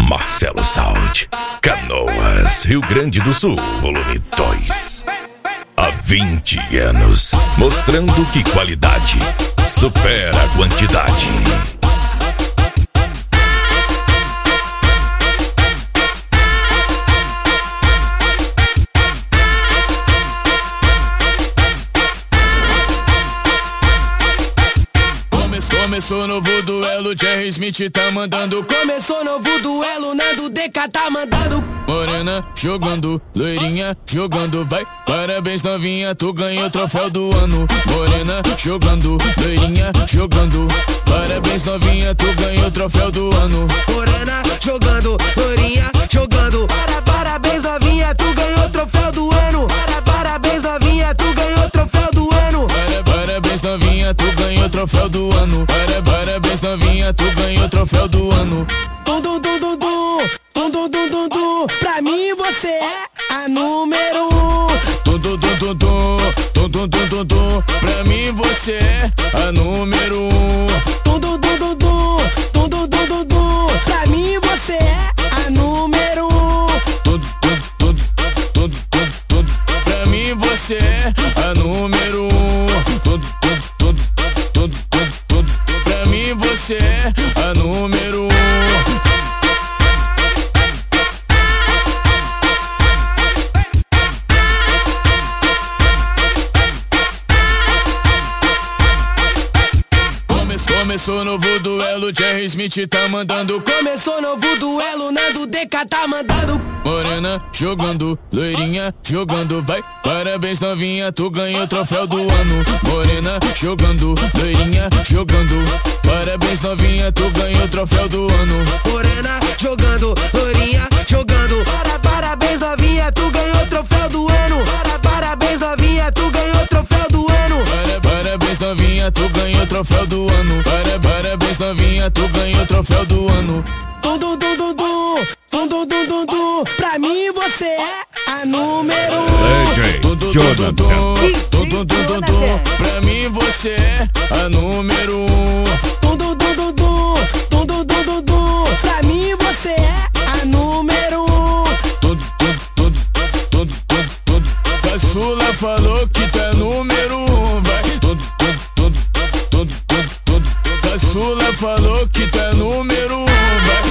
Marcelo Sound, Canoas, Rio Grande do Sul, volume 2. Há 20 anos, mostrando que qualidade supera a quantidade. Começou novo duelo, Jerry Smith tá mandando. Começou novo duelo, Nando DK tá mandando. Morena jogando, loirinha jogando, vai. Parabéns novinha, tu ganhou o troféu do ano. Morena jogando, loirinha jogando. Parabéns novinha, tu ganhou o troféu do ano. Morena jogando, loirinha jogando. Parabéns novinha, tu ganhou o troféu do ano. Parabéns novinha, tu ganhou o troféu do ano. Parabéns novinha, tu ganhou o troféu do ano. Parabéns novinha, tu ganhou o troféu do ano. Tum dum dum dum dum, tum dum dum dum dum. Pra mim você é a número 1. Tum dum dum dum dum, tum dum dum dum dum. Pra mim você é a número 1. Tum dum dum dum dum, tum dum dum dum dum. Pra mim você é a número 1. Tum tum tum tum tum tum. Pra mim você é a número 1. Tum tum tum tum tum tum. Pra mim você é a número 1. Começou novo duelo, Jerry Smith tá mandando. Começou novo duelo, Nando DK tá mandando. Morena jogando, loirinha jogando, vai. Parabéns novinha, tu ganhou o troféu do ano. Morena jogando, loirinha jogando. Parabéns novinha, tu ganhou o troféu do ano. Morena jogando, loirinha jogando. Parabéns novinha, tu ganhou o troféu do ano. Parabéns novinha, tu ganhou o troféu do ano. Parabéns novinha, tu ganhou o troféu do ano. Parabéns novinha, tu ganhou o troféu do ano. Tum dum dum dum dum, tum dum dum dum dum. Pra mim você é a número 1. Tum dum dum dum dum, tum dum dum dum dum. Pra mim você é a número 1. Tum dum dum dum dum, tum dum dum dum dum. Pra mim você é a número 1. Tum tum tum tum tum tum. Caçula falou que tu é número 1, vai. Tum tum tum tum tum tum. Caçula falou que tu é número 1, vai.